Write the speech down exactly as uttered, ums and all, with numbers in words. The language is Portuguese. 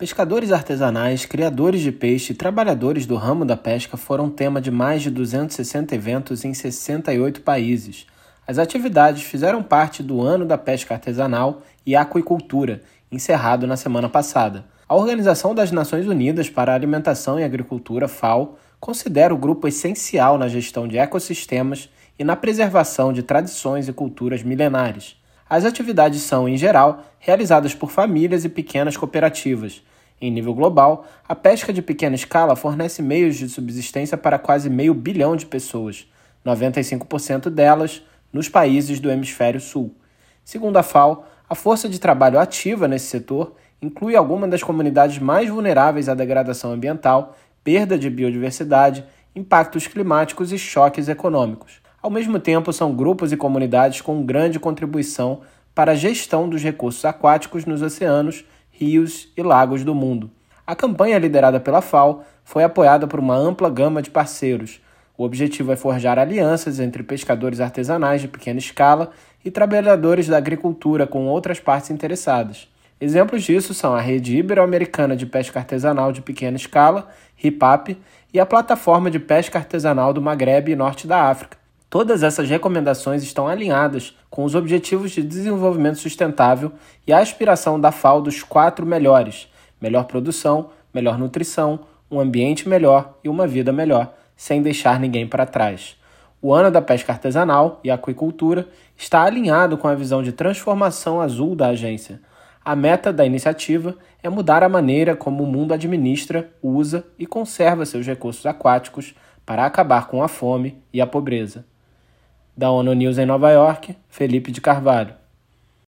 Pescadores artesanais, criadores de peixe e trabalhadores do ramo da pesca foram tema de mais de duzentos e sessenta eventos em sessenta e oito países. As atividades fizeram parte do Ano da Pesca Artesanal e Aquicultura, encerrado na semana passada. A Organização das Nações Unidas para a Alimentação e Agricultura, FAO, considera o grupo essencial na gestão de ecossistemas e na preservação de tradições e culturas milenares. As atividades são, em geral, realizadas por famílias e pequenas cooperativas. Em nível global, a pesca de pequena escala fornece meios de subsistência para quase meio bilhão de pessoas, noventa e cinco por cento delas nos países do hemisfério sul. Segundo a FAO, a força de trabalho ativa nesse setor inclui algumas das comunidades mais vulneráveis à degradação ambiental, perda de biodiversidade, impactos climáticos e choques econômicos. Ao mesmo tempo, são grupos e comunidades com grande contribuição para a gestão dos recursos aquáticos nos oceanos, rios e lagos do mundo. A campanha liderada pela FAO foi apoiada por uma ampla gama de parceiros. O objetivo é forjar alianças entre pescadores artesanais de pequena escala e trabalhadores da agricultura com outras partes interessadas. Exemplos disso são a Rede Ibero-Americana de Pesca Artesanal de Pequena Escala, RIPAP, e a Plataforma de Pesca Artesanal do Magrebe e Norte da África. Todas essas recomendações estão alinhadas com os Objetivos de Desenvolvimento Sustentável e a aspiração da FAO dos quatro melhores: melhor produção, melhor nutrição, um ambiente melhor e uma vida melhor, sem deixar ninguém para trás. O Ano da Pesca Artesanal e Aquicultura está alinhado com a visão de transformação azul da agência. A meta da iniciativa é mudar a maneira como o mundo administra, usa e conserva seus recursos aquáticos para acabar com a fome e a pobreza. Da ONU News em Nova York, Felipe de Carvalho.